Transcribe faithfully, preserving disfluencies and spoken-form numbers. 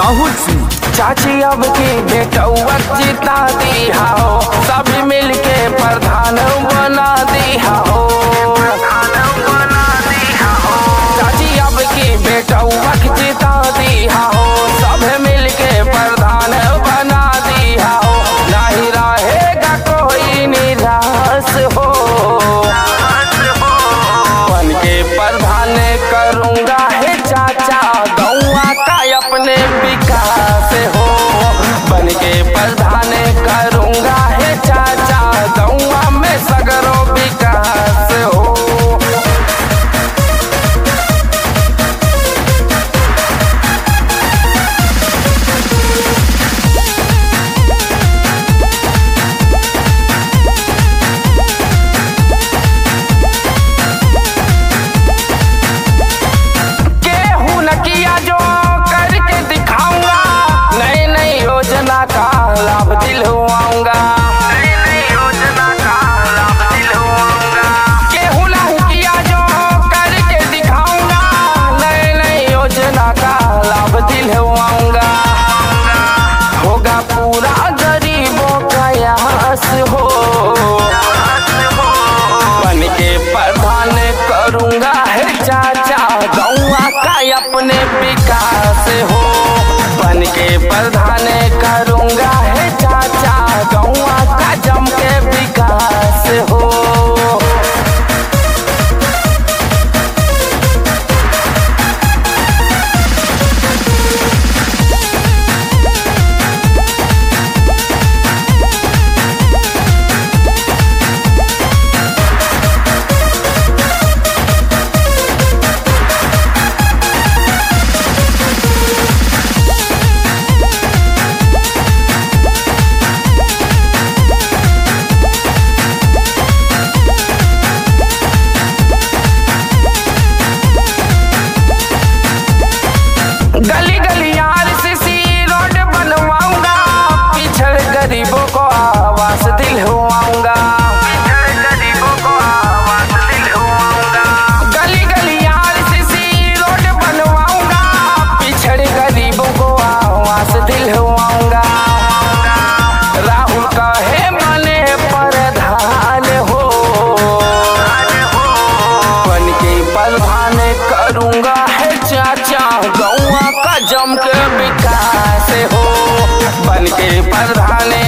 राहुल सिंह। चाची अब की बेटौआ जिता दिया हो, सभी मिलके प्रधान बना दिया हो। चाची अब की बेटौआ जिता दिया हो, सभी मिलके प्रधान बना दिया हो। नहीं रहेगा कोई निराश हो, बन के प्रधान करूँगा है चाचा गौआ का अपने विकास हो। बन के प्रधान करूँगा है चाचा गौआ में सगरो विकास हो। केहू न किया जो करके दिखाऊंगा, नई नई योजना का लाभ दिलवाऊंगा। नई नई योजना का लाभ दिलवाऊंगा। केहू नहीं किया जो करके दिखाऊंगा, नई नई योजना का लाभ दिलवाऊंगा। होगा पूरा गरीबों का यस हो, बन के प्रधान करूँगा है चाचा गौआ का अपने विकास हो। बन के प्रधान करूँगा है चाचा गौआ का जम के विकास हो। गली गली आरसीसी रोड बनवाऊंगा, पिछड़े गरीबों को आवास दिलवाऊंगा। गरीबों को आवास दिलवाऊंगा। गली गली आरसीसी रोड बनवाऊंगा, पिछड़े गरीबों को आवास दिलवाऊंगा। राहुल कहे मने प्रधान हो, बन के प्रधान करूँगा है चाचा गौआ का जम के विकास हो। बन के प्रधान